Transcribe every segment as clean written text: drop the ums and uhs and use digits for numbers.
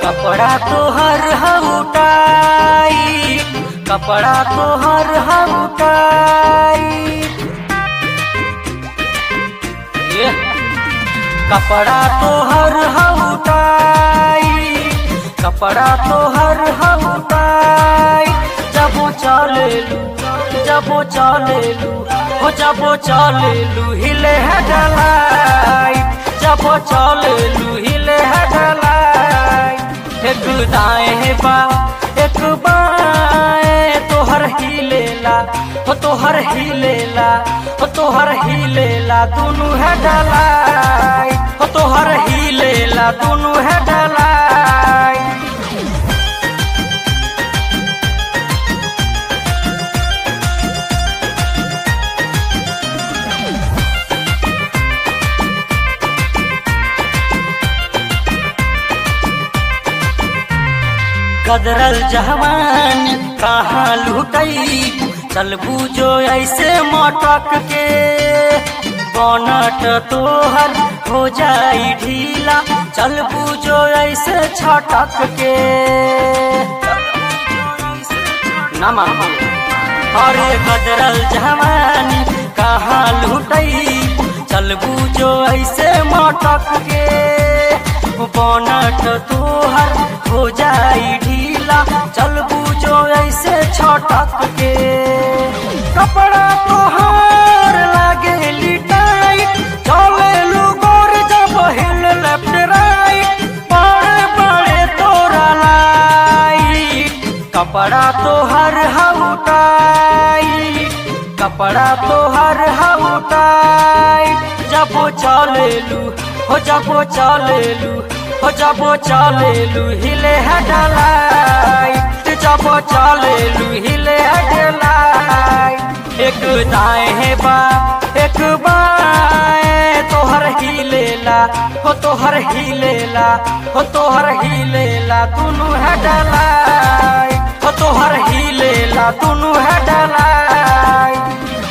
कपड़ा तोहर हउटाई, कपड़ा तोहर हउटाई, कपड़ा तोहर हउटाई, कपड़ा तोहर हउटाई। जबो चलेलू, जबो चलेलू, हो जबो चलेलू हिले है डलाई, जबो चलेलू हिले है डलाई। एक दाएं बा एक बाएं तोहर हिलेला, हो तोहर हिलेला, हो तोहर हिलेला दोनों है डलाई, हो तोहर हिलेला दोनों है डलाई। गदरल जवान कहाँ लुटई, चल बूझो ऐसे मटक के, बनट तोहर हो जाई ढीला, चल बूझो ऐसे छटक के। ना मानो अरे गदरल जवान कहाँ लुटई, चल बूझो ऐसे मटक के, बनट तोहर हो जाई ढीला, चल बूझो ऐसे छटक के। कपड़ा तोहर लागे लिटाई, चले लुगोर जब हिल लेफ्ट राइट, बड़े बड़े तोरा लाइट। कपड़ा तोहर हउटाई, कपड़ा तोहर हउटाई। जबो चलेलू, हो जबो चलेलू, हो जबो चलेलू हिले है डलाई, जबो चलेलू हिले है डलाई। एक दाएं बा एक बाएं तोहर हिलेला, हो तोहर हिलेला, हो तोहर हिलेला दोनों है डलाई, हो तोहर हिलेला दोनों है डलाई।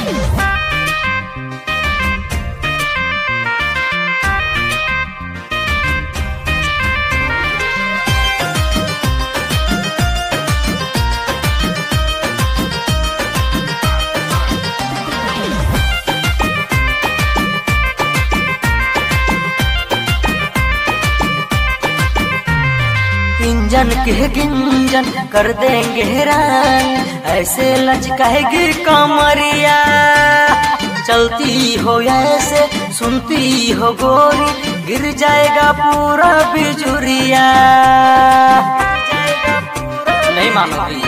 इंजन के गिंजन कर देंगे हैरान, ऐसे लचकाएगी कमरिया, चलती हो ऐसे सुनती हो गोरी, गिर जाएगा पूरा बिजुरिया। नहीं मानोगी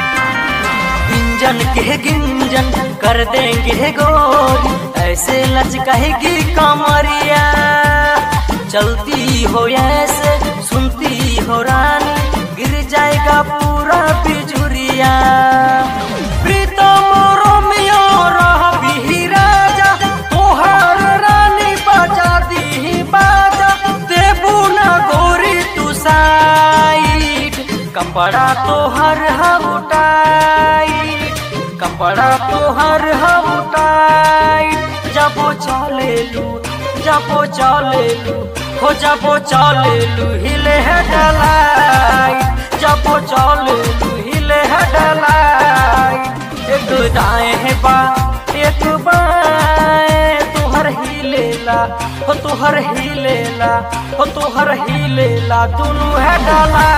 इंजन के गिंजन कर देंगे गोरी, ऐसे लचकाएगी कमरिया, चलती हो ऐसे सुनती हो रानी, गिर जाएगा पूरा बिजुरिया। प्रीतम रोमियो रह भी राजा, तोहर रानी बजा दी बाजा, देबू ना गोरी तू साइड। कपड़ा तोहर हउटाई, कपड़ा तोहर हउटाई। जबो चलेलू, जबो चलेलू, हो जबो चलेलू हिले है डलाई, जबो चलेलू हिले है डलाई। एक दाएं बा एक बाएं तोहर हिलेला, हो तोहर हिलेला, हो तोहर हिलेला दोनों है डलाई।